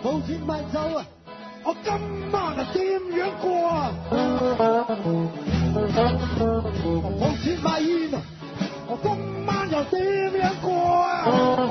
冇錢買酒啊！我今晚啊點樣過啊？冇錢買煙啊！我今晚又點樣過啊？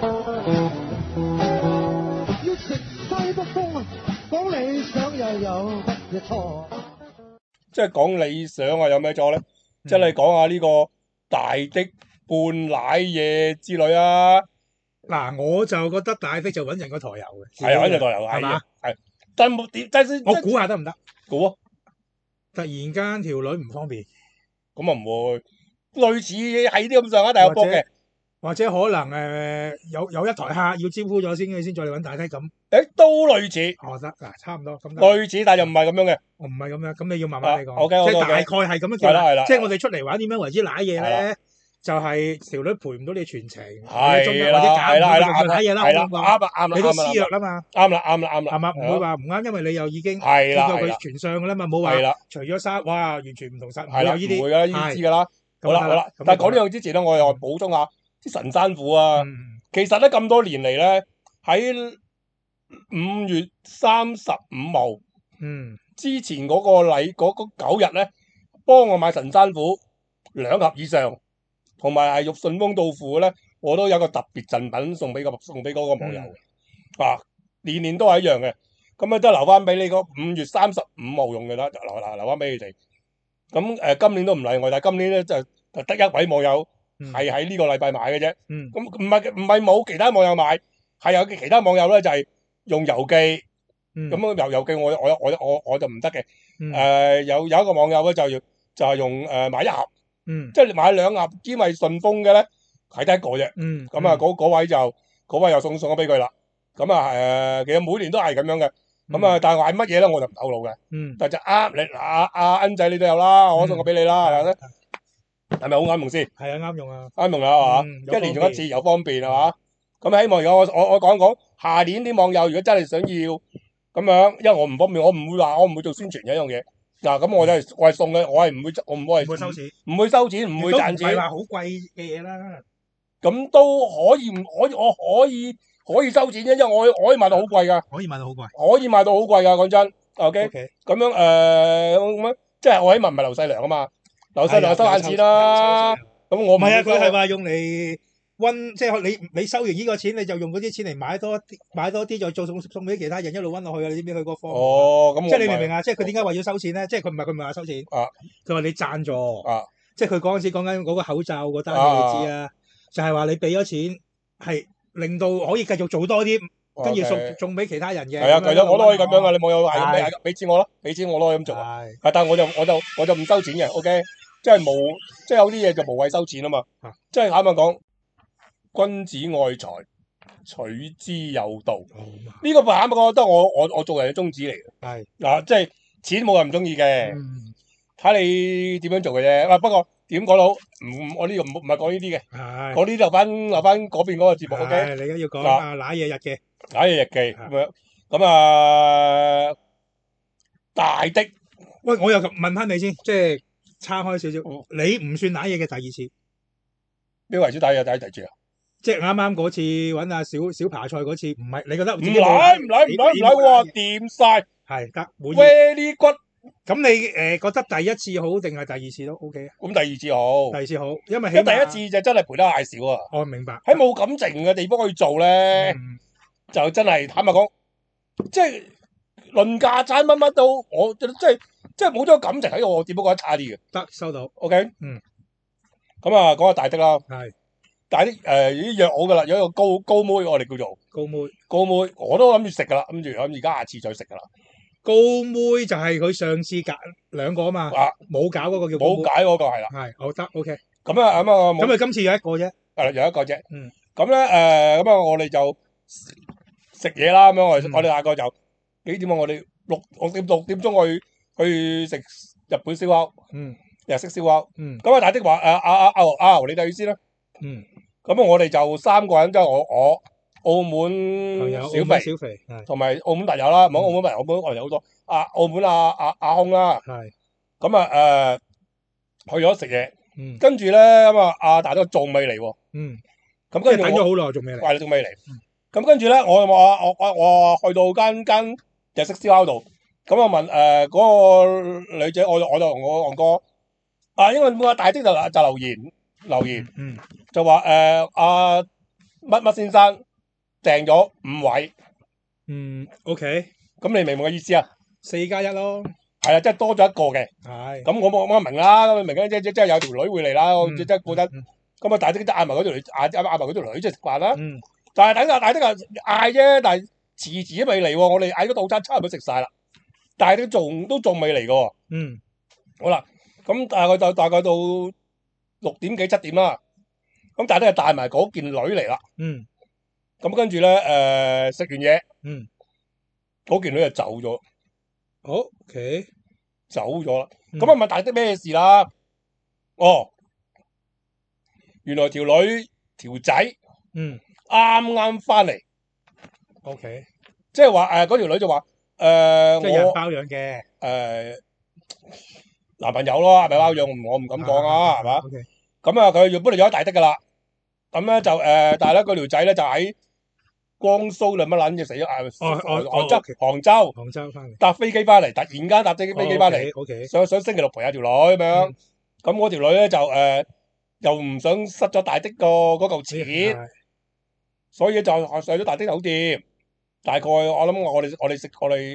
要食西北風啊！講理想又有乜嘢錯？ 即係講理想啊，有咩錯咧？即係你講下呢個大的半奶嘢之類啊。 嗱，我就覺得大的就揾人個台油嘅， 係啊，揾人台油係嘛？ 係，但冇點，但係我估下得唔得？ 估啊， 突然間條女唔方便， 咁啊唔會，類似係啲咁上下大有波嘅， 或者可能有一台客要招呼咗先，佢先再嚟揾大的咁。 都類似， 得嗱，差唔多咁。 類似，但係又唔係咁樣嘅。 我唔係咁樣，咁你要慢慢嚟講。 OK， 即係大概係咁樣叫。 係啦。 即係我哋出嚟玩點樣為之舐嘢咧？就係條女陪唔到你全程， 係啦， 係啦，舐嘢啦， 啱你都私約啦嘛， 啱啦， 係嘛？唔會話唔啱，因為你又已經見過佢全相噶啦嘛，冇話除咗衫，哇，完全唔同晒， 係啦，唔會噶，呢啲知噶啦。好啦，但係講呢樣之前咧，我又補充下啲神山虎啊。其實咧咁多年嚟咧，喺5月35號，之前嗰個禮嗰9日咧，幫我買神山虎2盒以上，同埋係玉順豐到付咧，我都有個特別贈品送俾嗰個網友嘅。年年都係一樣嘅，咁啊都留翻俾你個5月35號用嘅啦，留翻俾你哋。咁今年都唔例外，但係今年咧就得一位網友係喺呢個禮拜買嘅啫。咁唔係冇其他網友買，係有其他網友咧就係用郵寄。咁郵寄我就唔得嘅。有一個網友咧就係用買1盒。即係你買2盒兼係順豐嘅咧，係得一個啫。咁啊嗰位又送咗俾佢啦。咁啊其實每年都係咁樣嘅。咁啊但係買乜嘢咧我就唔透露嘅。但係就你阿恩仔你都有啦，我送個俾你啦，係咪？係咪好啱用先？ 係啊，啱用啊， 啱用啦係嘛？一年用一次又方便係嘛？咁希望而家我講講下年啲網友如果真係想要咁樣，因為我唔方便，我唔會做宣傳嘅一樣嘢。嗱，咁我係送嘅，我唔會收錢，唔會收錢，唔會賺錢。 唔係話好貴嘅嘢啦。 咁都可以，我可以收錢啫，因為我可以賣到好貴㗎。 可以賣到好貴㗎，講真。OK，咁樣咁樣，即係我起碼唔係劉細良啊嘛，劉細良收眼錢啦。咁我唔係啊，佢係話用嚟即係你收完呢個錢，你就用嗰啲錢嚟買多啲，再送俾其他人，一路溫落去啊！你知唔知佢個方法？即係你明唔明啊？即係佢點解話要收錢咧？即係佢唔係話收錢。佢話你贊助。即係佢嗰陣時講緊嗰個口罩嗰單嘢，你知啊？就係話你俾咗錢，係令到可以繼續做多啲，跟住送俾其他人嘅。 係啊，我都可以咁樣噶。你網友係咁俾錢我咯，俾錢我都可以咁做。但係我就唔收錢嘅。OK， 即係即係有啲嘢就無謂收錢啊嘛。即係坦白講，君子愛財，取之有道。呢個坦白講，得我做人嘅宗旨嚟嘅。嗱，即係錢冇人唔中意嘅，睇你點樣做嘅啫。不過點講都好，我呢度唔係講呢啲嘅，講呢啲留翻嗰邊嗰個節目。OK， 你而家要講瀨嘢日記， 瀨嘢日記咁樣。咁啊，大的， 喂，我又問翻你先，即係叉開少少，你唔算瀨嘢嘅第二次， 邊為之瀨嘢第一次啊？ 即係啱啱嗰次揾阿小扒菜嗰次，唔係你覺得唔瀨喎，掂晒係得 ，very good。 咁你覺得第一次好定係第二次都 OK 啊？ 咁第二次好， 第二次好，因為第一次就真係賠得太少啊！ 我明白。 喺冇感情嘅地方去做咧，就真係坦白講，即係論價餐乜都，我即係冇咗感情喺度，我只不過覺得差啲嘅。 得收到 ，OK，咁啊，講下大的啦。係大的已經約我噶啦，有一個高妹，我哋叫做高妹，我都諗住食噶啦，諗住而家下次再食噶啦。 高妹就係佢上次搞2個啊嘛，冇搞嗰個叫冇解嗰個係啦， 係好得 OK。 咁啊咁佢今次有一個啫， 有一個啫。咁咧咁啊我哋就食嘢啦，咁樣我哋大概就幾點啊？我哋6點鐘去食日本燒烤，日式燒烤。咁啊大的話阿豪你哋去先啦。咁我哋就3個人，即係我澳門小肥同埋澳門朋友啦，唔好澳門朋友，澳門朋友好多。澳門阿空啦，咁啊去咗食嘢，跟住咧咁啊阿大都仲未嚟喎，咁跟住等咗好耐仲未嚟， 仲未嚟。 咁跟住咧，我去到間日式燒烤度，咁我問嗰個女仔，我就同我昂哥因為個大的就留言，就話乜乜先生訂咗5位。 OK。 咁你明唔明嘅意思啊 ？4+1咯。 係啊，即係多咗一個嘅。 係。咁我明啦，咁明啦，即係有條女會嚟啦，即係覺得。咁啊，大的即係嗌埋嗰條女，嗌埋嗰條女即係食飯啦。但係等下大的嗌啫，但係遲都未嚟喎。我哋嗌咗套餐差唔多食晒啦，但係都仲未嚟嘅。好啦，咁大概到6點幾7點啦。咁大的就帶埋嗰件女嚟啦。咁跟住咧，食完嘢，嗰件女就走咗。 OK。 走咗啦。咁啊問大的咩事啦？原來條仔啱啱翻嚟。 OK。 即係話嗰條女就話即係有人包養嘅。 男朋友咯，係咪包養？我唔敢講啊，係嘛？ OK。 咁啊，佢原本嚟咗大的噶啦。咁咧就但係咧嗰條仔咧就喺江蘇定乜撚嘢死咗？杭州翻嚟搭飛機翻嚟，突然間搭飛機翻嚟，想星期六陪下條女咁樣。咁嗰條女咧就又唔想失咗大的嗰嚿錢，所以就上咗大的酒店。大概我諗我哋食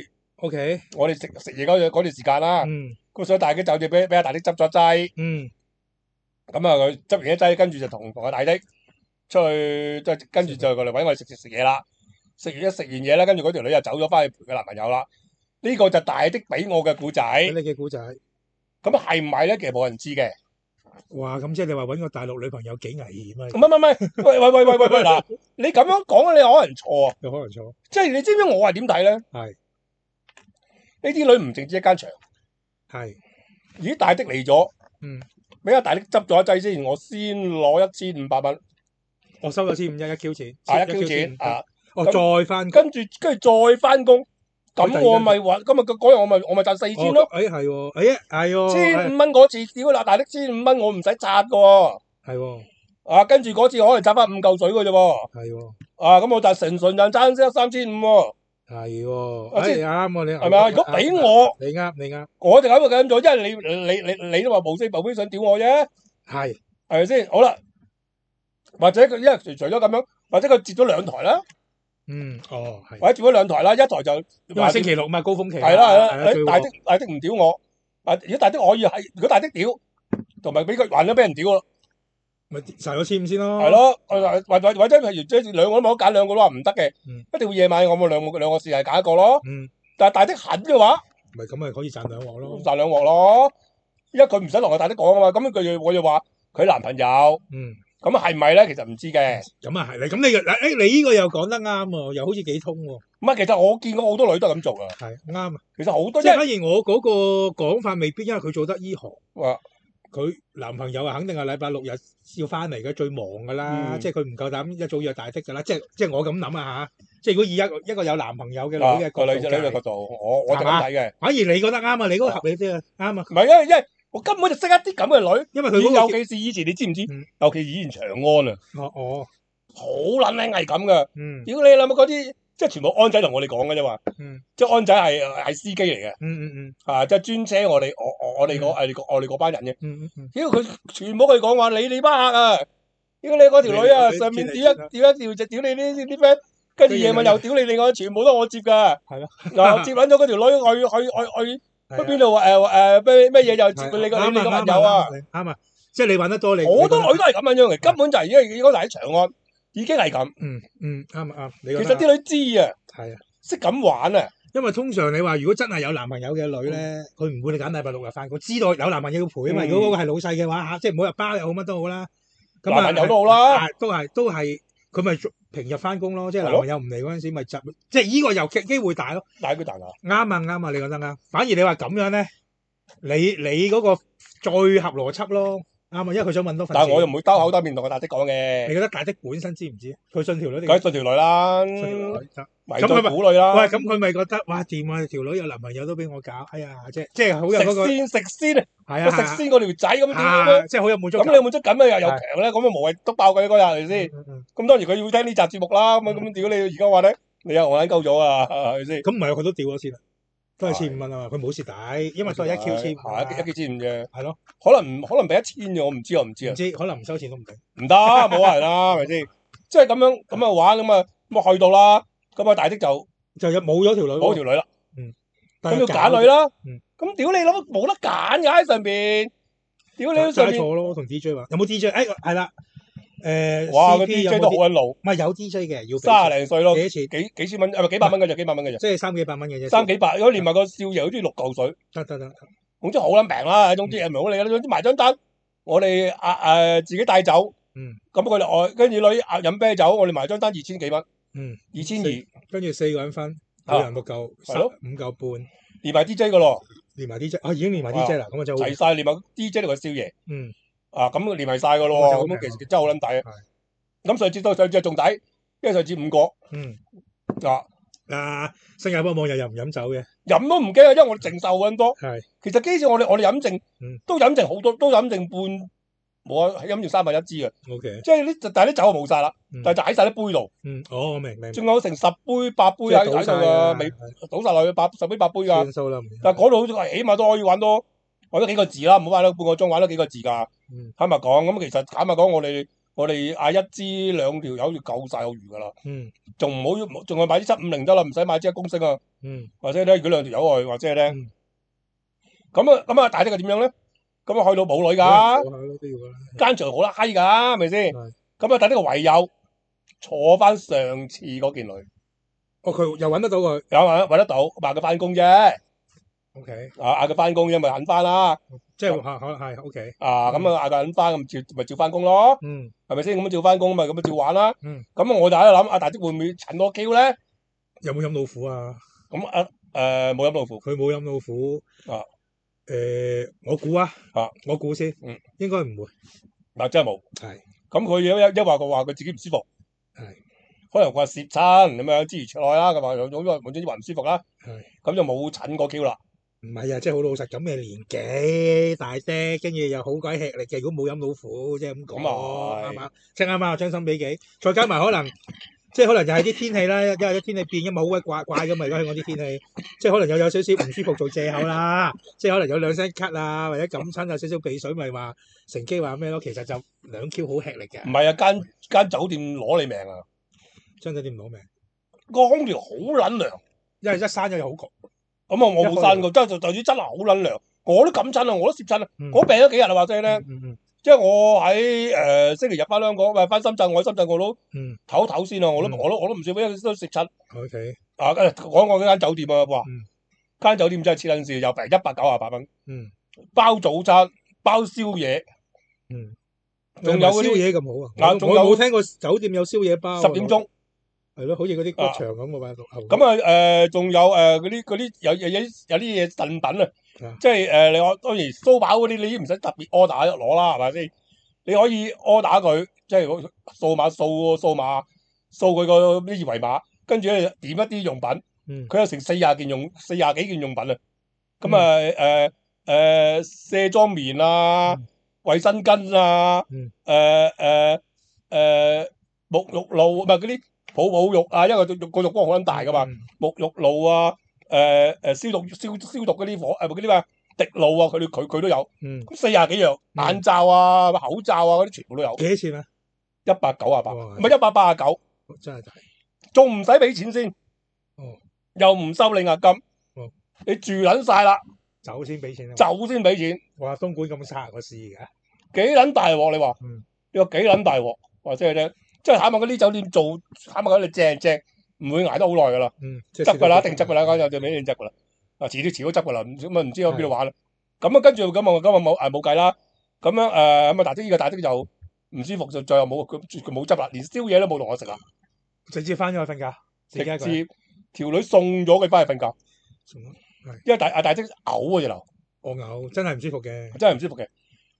嘢嗰段時間啦。咁所以大的酒店俾阿大的執咗劑。咁啊佢執完一劑，跟住就同阿大的出去，即係跟住就過嚟搵我哋食嘢啦。食完嘢咧，跟住嗰條女又走咗翻去陪佢男朋友啦。呢個就大的俾我嘅故仔。 你嘅故仔。 咁係唔係咧？其實冇人知嘅。 哇！咁即係你話搵個大陸女朋友幾危險啊？ 唔係，喂嗱，你咁樣講你可能錯啊。 有可能錯。即係你知唔知我係點睇咧？係。呢啲女唔淨止一間場。係。咦？大的嚟咗。俾阿大的執咗一劑先，我先攞1500蚊。 我收咗1500一 Q 錢。 1Q 錢。 再翻。 跟住再翻工。咁我咪話今日嗰日我咪賺4000咯。 係喎 ，1500蚊嗰次屌啦，大的1500蚊我唔使扎噶。 係喎。 跟住嗰次我可能賺翻5嚿水嘅啫。 係喎。 咁我就純賺爭3500喎。 係喎。啱喎，你係咪啊？如果俾我， 你啱。 我就咁做，因為你都話無無非想屌我啫。係咪先？好啦，或者佢因為除咗咁樣，或者佢接咗2台啦。係。或者接咗2台啦，一台就因為星期六嘛，高峰期。 係啦。大的唔屌我，如果大的可以係，如果大的屌，同埋俾佢還咗俾人屌咯， 咪賺咗1500先咯。 係咯，或者譬如即係2個都冇得揀，2個都話唔得嘅，一定會夜晚我冇兩個試係揀一個咯。但係大的狠嘅話， 咪咁咪可以賺2鑊咯。 賺2鑊咯，因為佢唔使同我大的講啊嘛，咁我就話佢男朋友。咁係咪咧？其實唔知嘅。 咁啊係，你呢個又講得啱喎，又好似幾通喎。 唔係，其實我見過好多女都係咁做噶。 係啱啊。 其實好多即係反而我嗰個講法未必，因為佢做得醫學。佢男朋友啊，肯定係禮拜6日要翻嚟嘅，最忙噶啦。即係佢唔夠膽一早約大的噶啦。即係我咁諗啊嚇。即係如果以一個有男朋友嘅女嘅角度， 女嘅角度，我就咁睇嘅。 反而你覺得啱啊？你嗰個合理啲啊？啱啊。 唔係因為我根本就識一啲咁嘅女， 因為佢尤其是以前，你知唔知？尤其以前長安啊，好撚靚係咁噶。如果你諗下嗰啲，即係全部安仔同我哋講嘅啫嘛。即係安仔係司機嚟嘅。即係專車我哋嗰班人嘅。如果佢全部佢講話你班客啊，如果你嗰條女啊上面屌一就屌你啲 friend，跟住夜晚又屌你另外，全部都我接噶。係咯。嗱，接撚咗嗰條女去。去邊度咩嘢又接你個朋友啊？ 啱啊！即係你揾得多你。 好多女都係咁樣樣嘅，根本就係因為嗰陣喺長安已經係咁。 啱。 其實啲女知啊， 係啊， 識咁玩啊。 因為通常你話如果真係有男朋友嘅女咧，佢唔會你揀禮拜6日翻工，知道有男朋友要陪啊嘛。如果嗰個係老細嘅話嚇，即係每日包又好乜都好啦。咁男朋友都好啦， 都係佢咪平日翻工咯，即係男朋友唔嚟嗰陣時咪執，即係依個又機會大咯。 大佢大啊！ 啱啊！你覺得啱。反而你話咁樣咧，你嗰個最合邏輯咯。 啱啊，因為佢想揾多份錢。 但係我又唔會兜口兜面同個大的講嘅。 你覺得大的本身知唔知？佢信條女定？ 梗係信條女啦，迷醉婦女啦。 喂，咁佢咪覺得哇掂啊！條女有男朋友都俾我搞，哎呀，即係好有嗰個食先啊！ 係啊， 食先嗰條仔咁點？ 即係好有滿足感。 咁你有滿足感咧又強咧，咁啊無謂篤爆佢嗰日係咪先？咁當然佢要聽呢集節目啦。咁屌你而家話咧，你又戇撚鳩咗啊？係咪先？ 咁唔係佢都掉咗先啦，都係1500啊嘛，佢冇蝕底，因為都係1Q 千， 係1Q 千5啫。 係咯， 可能俾1000嘅，我唔知啊。唔知可能唔收錢都唔定。 唔得，冇人啦，係咪先？即係咁樣玩咁啊去到啦，咁啊大的就冇咗條女， 冇條女啦。咁要揀女啦。咁屌你諗冇得揀㗎喺上邊。屌你上邊錯咯，同 DJ 話有冇 DJ？ 係啦。 哇！個 DJ 都好撚老， 唔係有 DJ 嘅，要 30零歲咯， 幾錢？ 幾千蚊，幾百蚊嘅啫，幾百蚊嘅啫， 即係3幾百蚊嘅啫。 3幾百，如果連埋個少爺好似6嚿水， 得， 總之好撚平啦。總之唔係好理啦，總之埋張單，我哋自己帶走，咁佢哋跟住女飲啤酒，我哋埋張單2000幾蚊，2200， 跟住4個人分，每人6嚿，係咯，5嚿半， 連埋 DJ 噶咯， 連埋 DJ，已經連埋 DJ 啦，咁啊就齊晒，連埋 DJ 同個少爺，咁連埋晒噶咯，咁其實真係好撚抵啊！咁上次仲抵，因為上次5個， 新加坡網友又唔飲酒嘅， 飲都唔驚啊，因為我哋淨售咁多。 係， 其實幾時我哋飲剩，都飲剩好多，都飲剩半，冇啊，飲剩1/3支嘅。 OK， 即係但係啲酒就冇晒啦，但係就喺晒啲杯度。 我明。 仲有成10杯8杯喺度噶，未倒晒落去10杯8杯噶。 算數啦。 但係嗰度好似係起碼都可以玩多幾個字啦，唔好玩多半個鐘，玩多幾個字噶。坦白講，咁其實坦白講，我哋嗌1支2條友就夠晒有餘噶啦。仲係買啲750得啦，唔使買支1公升啊。或者咧，如果2條友去，或者咧，咁啊，大的係點樣咧？咁啊，去到冇女噶，間場好啦閪噶，係咪先？咁啊，大的唯有坐翻上次嗰件女。 佢又揾得到佢， 揾得到，話佢翻工啫。 OK， 嗌佢翻工啫，咪肯翻啦。 即係係 OK。 咁啊，嗌佢肯翻，咁照翻工咯。係咪先？咁照翻工咪咁照玩啦。咁我就喺度諗，阿大的會唔會趁多 Q 咧？ 有冇飲老虎啊？ 咁冇飲老虎， 佢冇飲老虎。我估啊，我估先，應該唔會。 嗱，真係冇。 係。 咁佢一話佢自己唔舒服。係。可能佢話攝親咁樣，諸如此類啦。佢話總之話唔舒服啦。係。咁就冇診過 Q 啦。唔係啊，即係好老實咁嘅年紀，大的，跟住又好鬼吃力嘅。如果冇飲老虎，即係咁講，啱嘛？即係啱啱將心比己，再加埋可能，即係可能就係啲天氣啦，因為啲天氣變，因為好鬼怪咁嘛。而家香港啲天氣，即係可能有少少唔舒服做藉口啦。即係可能有2聲咳啊，或者感親有少少鼻水，咪話乘機話咩咯？其實就2 Q 好吃力嘅。唔係啊，間酒店攞你命啊！間酒店攞命，個空調好撚涼，因為一閂咗又好焗。咁我冇閂過，就算真係好撚涼，我都感親啊，我都攝親啊，我病咗幾日啦，或者咧，即係我喺星期日翻香港，翻深圳，我喺深圳我都唞唞先啊，我都唔少，因為都攝親。OK，講我嗰間酒店啊，哇，間酒店真係黐撚線，又平198蚊，包早餐，包宵夜，仲有宵夜咁好啊？我冇聽過酒店有宵夜包。10點鐘。係咯，好似嗰啲骨場咁嘅嘛。咁啊仲有嗰啲有啲嘢贈品啊，即係你當然蘇飽嗰啲，你唔使特別 order 攞啦，係咪先？你可以 order 佢，即係掃佢個啲二維碼，跟住咧點一啲用品，佢有成40幾件用品啊。咁啊卸妝棉啊，衛生巾啊，沐浴露唔係嗰啲。泡浴啊，因為個浴缸好撚大噶嘛，沐浴露啊，消毒嗰啲嗰啲咩滴露啊，佢都有，咁40幾樣，眼罩啊、口罩啊嗰啲全部都有。幾多錢啊？198，唔係189，真係抵，仲唔使俾錢先，又唔收你押金，你住撚晒啦，走先俾錢，哇，東莞咁差個市㗎，幾撚大鑊你話？你話幾撚大鑊？話即係咧。即係坦白嗰啲酒店做，坦白講你正，唔會捱得好耐噶啦。執噶啦，一定執噶啦，間酒店一定執噶啦。遲都執噶啦，唔知去邊度玩啦。咁啊，跟住咁啊冇計啦。咁樣咁啊，大的就唔舒服，就最後冇佢冇執啦，連宵夜都冇同我食啦，直接翻咗去瞓覺。直接條女送咗佢翻去瞓覺。因為大的嘔啊隻流。我嘔，真係唔舒服嘅。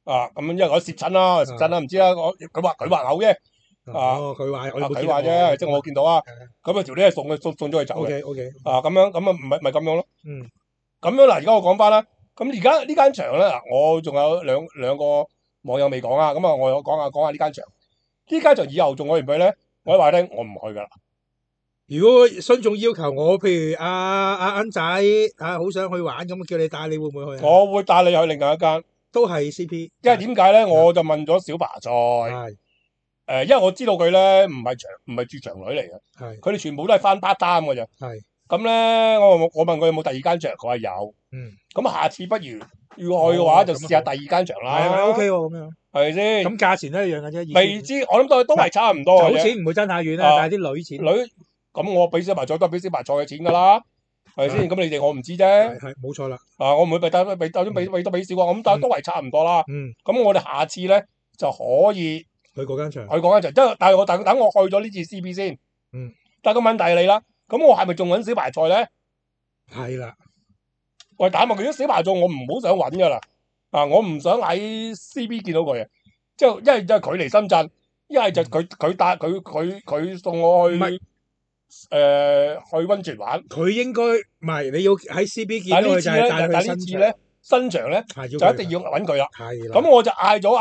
咁因為我攝親啦，攝親啦，唔知啦，佢話嘔啫。 佢話佢話啫，即係我見到啊。咁條呢係送咗佢走嘅。 OK。 咁樣咪咁樣咯。 嗯。 咁樣嗱，而家我講翻啦。咁而家呢間場咧，我仲有兩個網友未講啊。咁啊，我講下呢間場。呢間場以後仲去唔去咧？我話你聽，我唔去噶啦。 如果孫總要求我，譬如阿恩仔好想去玩，咁叫你帶，你會唔會去啊？ 我會帶你去另外一間， 都係 CP。 因為點解咧？我就問咗小白菜，因為我知道佢咧唔係住場女嚟嘅，佢哋全部都係翻 part time 嘅啫。咁咧，我問佢有冇第二間場，佢話有。咁下次不如要去嘅話，就試下第二間場啦。 係 OK 喎，咁樣係咪先？ 咁價錢都一樣嘅啫。 未知，我諗都係差唔多嘅啫。 酒錢唔會爭太遠啦，但係啲女錢。 咁我俾小白菜都係俾小白菜嘅錢㗎啦，係咪先？咁你哋我唔知啫。 係冇錯啦。 我唔會俾少啊，咁但係都係差唔多啦。咁我哋下次咧就可以去嗰間場。 即係但係我等我去咗呢次 CP 先。但係個問題嚟啦，咁我係咪仲揾小白菜咧？ 係啦。 喂，但係如果小白菜我唔好想揾㗎啦。我唔想喺 CP 見到佢啊，即係一係就佢嚟深圳，一係就佢帶佢送我去。去溫泉玩， 佢應該唔係，你要喺 CP 見到佢就係帶佢去新場咧， 新場咧就一定要揾佢啦。 係咁我就嗌咗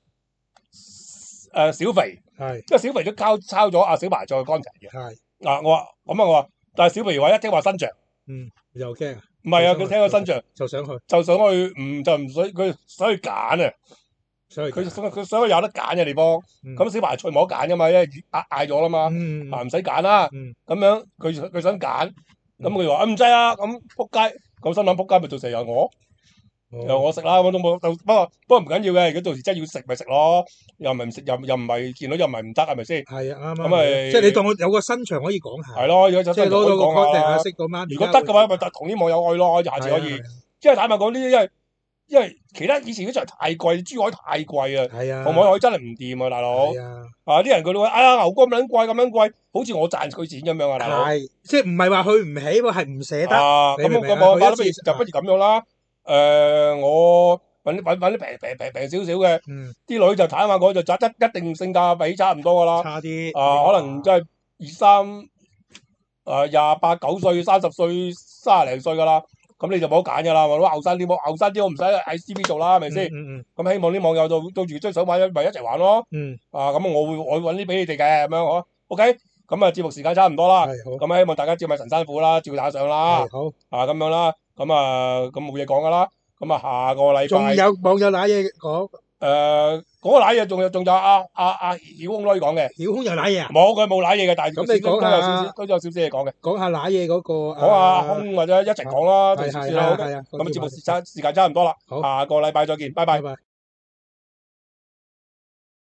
小肥，因為小肥都抄咗阿小白菜嘅乾柴嘅。我話，但係小肥話一聽話新場， 又驚啊？ 唔係啊，佢聽個新場就想去， 就想佢想去揀啊。佢想有得揀嘅地方，咁小白菜冇得揀噶嘛，因為嗌咗啦嘛，唔使揀啦。咁樣佢想揀，咁佢話唔制啊，咁仆街，咁心諗仆街咪到時由我食啦，咁都冇。不過唔緊要嘅，如果到時真係要食咪食咯，又唔係唔食，又唔係見到又唔係唔得，係咪先？ 係啊，啱。 咁咪即係你當我有個新場可以講下。 係咯，有個新場可以講下。 識嗰晚。 如果得嘅話，咪同啲網友去咯，下次可以。即係坦白講呢啲，因為其他以前啲場太貴，珠海太貴啊，紅海真係唔掂啊，大佬。啲人佢都話，牛哥咁撚貴，咁撚貴，好似我賺佢錢咁樣啊，大佬。 即係唔係話去唔起喎，係唔捨得。 咁我不如咁樣啦。我揾啲平少少嘅，啲女就坦白講就一定性價比差唔多噶啦。 差啲。 可能真係28、9歲、30歲、30零歲噶啦。咁你就冇得揀噶啦，攞後生啲我唔使喺 CP 做啦，係咪先？咁希望啲網友到住真想玩咪一齊玩咯。咁我會揾啲俾你哋嘅咁樣嗬。OK，咁節目時間差唔多啦。咁希望大家照埋神山虎啦，照打上啦。 好。 咁樣啦，咁冇嘢講噶啦。咁下個禮拜仲有網友揦嘢講。 嗰個揦嘢仲有阿曉空可以講嘅。曉空有揦嘢啊？冇，佢冇揦嘢嘅，但係咁你講下都有少少嘢講嘅。講下揦嘢嗰個。講下阿空或者一齊講啦，同時啦。咁節目時間差唔多啦。好，下個禮拜再見，拜拜。